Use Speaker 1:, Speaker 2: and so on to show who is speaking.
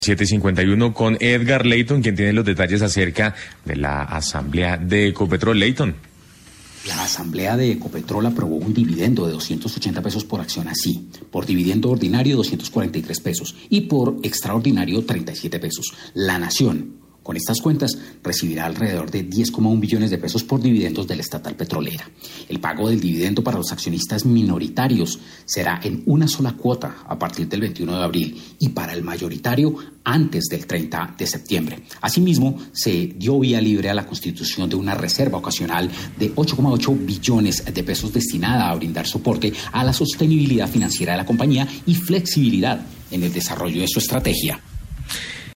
Speaker 1: 7:51 con Edgar Leyton, quien tiene los detalles acerca de la asamblea de Ecopetrol. Leyton.
Speaker 2: La asamblea de Ecopetrol aprobó un dividendo de 280 pesos por acción así, por dividendo ordinario 243 pesos y por extraordinario 37 pesos. La Nación, con estas cuentas, recibirá alrededor de 10,1 billones de pesos por dividendos de la estatal petrolera. El pago del dividendo para los accionistas minoritarios será en una sola cuota a partir del 21 de abril y para el mayoritario antes del 30 de septiembre. Asimismo, se dio vía libre a la constitución de una reserva ocasional de 8,8 billones de pesos destinada a brindar soporte a la sostenibilidad financiera de la compañía y flexibilidad en el desarrollo de su estrategia.